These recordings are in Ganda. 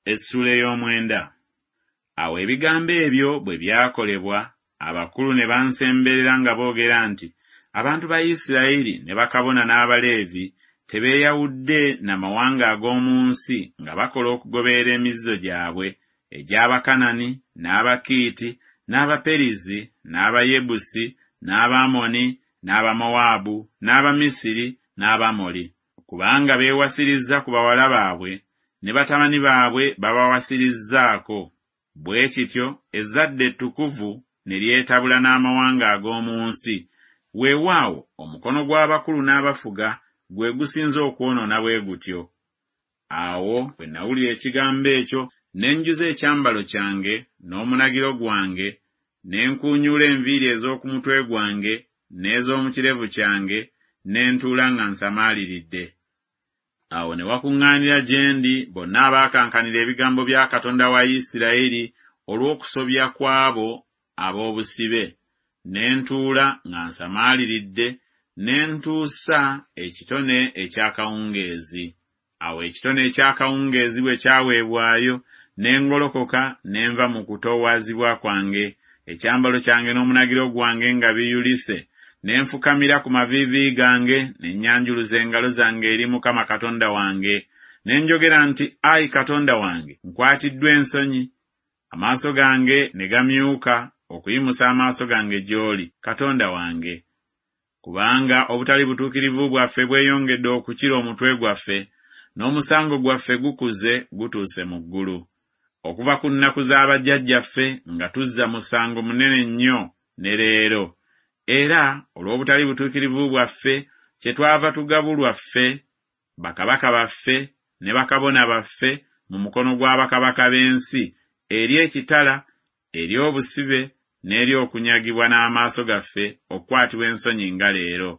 Essula ey'omwenda. Awo ebigambo ebyo bwe byakolebwa, abakulu ne bansemberera nga boogera nti, abantu ba Isirayiri ne bakabona n'Abaleevi tebeeyawudde n'amawanga ag'omu nsi nga bakola okugoberera emizizo gyabwe egy'Abakanani, n'Abakiiti, n'Abaperizi, n'Abayebusi, n'Abamoni, n'Abamowaabu, n'Abamisiri, n'Abamoli. Kubanga beewasirizza ku bawala baabwe, ne batabani baabwe babawasirizzaako. Bwe kityo ezzadde ettukuvu ne lyetabula n'amawanga ag'omu nsi. Weewaawo omukono gw'abakulu n'abafuga gwe gusinze okwonoona bwe gutyo. Awo bwe nawulira ekigambo ekyo, ne njuza ekyambalo kyange n'omunagiro gwange, ne nkuunyuula enviiri ez'oku mutwe gwange n'ez'omu kirevu kyange, ne ntuula nga nsamaaliridde. Awo ne wakuŋŋaanira gye ndi bonna abaakankanira ebigambo bya Katonda wa Isirayiri olw'okusobya kw'abo ab'obusibe. Ne ntuula nga nsamaaliridde, ne ntuusa ekitone eky'akawungeezi. Awo ekitone eky'akawungeezi bwe kyaweebwayo, ne ngolokoka ne nva mu kutoowazibwa kwange, ekyambalo kyange n'omunagiro gwange nga biyulise. Ne nfukamira ku maviivi gange, ne nnyanjuluza engalo zange eri Mukama Katonda wange. Ne njogera nti, Ayi Katonda wange, nkwatiddwa ensonyi. Amaaso gange ne gamyuka okuyimusa amaaso gange gy'oli, Katonda wange. Kubanga obutali butuukirivu bwaffe bweyongedde okukira omutwe gwaffe, n'omusango gwaffe gukuze gutuuse mu ggulu. Okuva ku nnaku z'abajjajjaffe nga tuzza musango munene nnyo ne leero. Era olw'obutali butuukirivu bwaffe kyetwava tugabulwa ffe, bakabaka baffe ne bakabona baffe mu mukono gw'abakabaka b'ensi, eri ekitala, eri obusibe, n'eri okunyagibwa n'amaaso gaffe okukwatibwa ensonyi nga leero.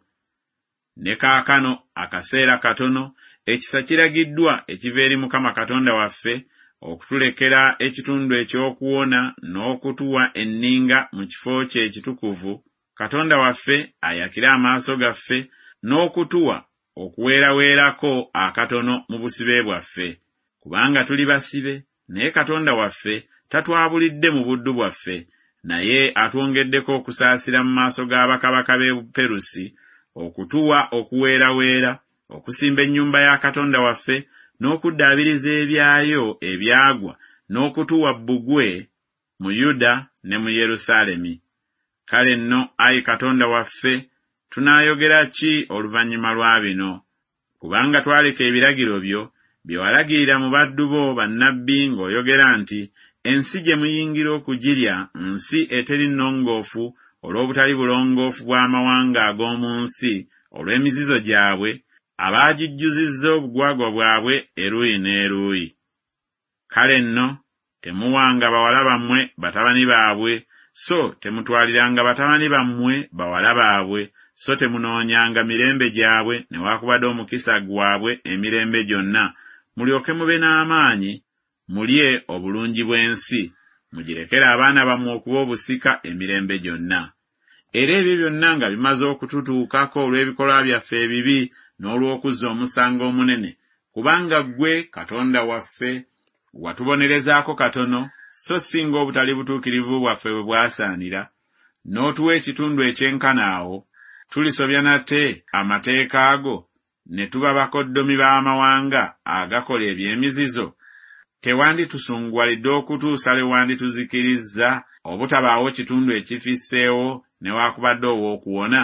Ne kaakano akaseera katono ekisa kiragiddwa ekiva eri Mukama Katonda waffe okutulekera ekitundu eky'okuwona n'okutuwa enninga mu kifo kye ekitukuvu. Katonda waffe ayakire amaaso gaffe n'okutuwa okuweeraweerako akatono mu busibe bwaffe. Kubanga tuli basibe, naye Katonda waffe tatwabulidde mu buddu bwaffe, naye atwongeddeko okusaasira mu maaso g'abakabaka b'e Perusi, okutuwa okuweeraweera, okusimba ennyumba ya Katonda waffe, n'okuddaabiriza ebyayo ebyagwa, n'okutuwa bbugwe mu Yuda ne mu Yerusaalemi. Kale nno, Ayi Katonda waffe, tunaayogera ki oluvannyuma lwa bino? Kubanga twaleka ebiragiro byo bye walagirira mu baddu bo bannabbi ng'oyogera nti, ensi gye muyingira okugirya nsi eteri nnongoofu olw'obutali bulongoofu bw'amawanga ag'omu nsi, olw'emizizo gyabwe, abaagijjuzizza obugwagwa bwabwe eruuyi n'eruuyi. Kale nno, temuwanga bawala bammwe batabani baabwe, so temutwaliranga batabani bammwe bawala baabwe, so temunoonyanga mirembe gyabwe newaakubadde omukisa gwabwe emirembe gyonna, mulyoke mube n'amaanyi, mulye obulungi bw'ensi, mugirekere abaana bammwe okuba obusika emirembe gyonna. Era ebyo byonna nga bimaze okututuukako olw'ebikolwa byaffe ebibi n'olw'okuzza omusango omunene, kubanga ggwe Katonda waffe watubonerezaako katono, so singa obutali butuukirivu bwaffe bwe bwasaanira, n'otuwa ekitundu ekyenkana awo, tulisobya nate amateeka ago, ne tuba bakoddomi b'amawanga agakola eby'emizizo? Tewanditusunguwalidde okutuusa lwe wandituzikirizza obutabaawo kitundu ekifisseewo newaakubadde ow'okuwona?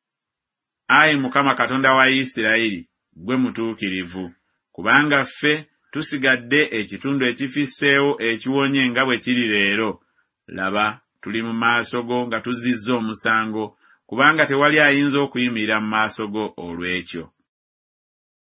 Ayi Mukama Katonda wa Isirayiri, gwe mutuukirivu, kubanga ffe tusigadde ekitundu ekifisseewo ekiwonye nga bwe kiri leero. Laba, tuli mu maaso go nga tuzizza omusango, kubanga tewali ayinza okuyimirira mu maaso go olw'ekyo.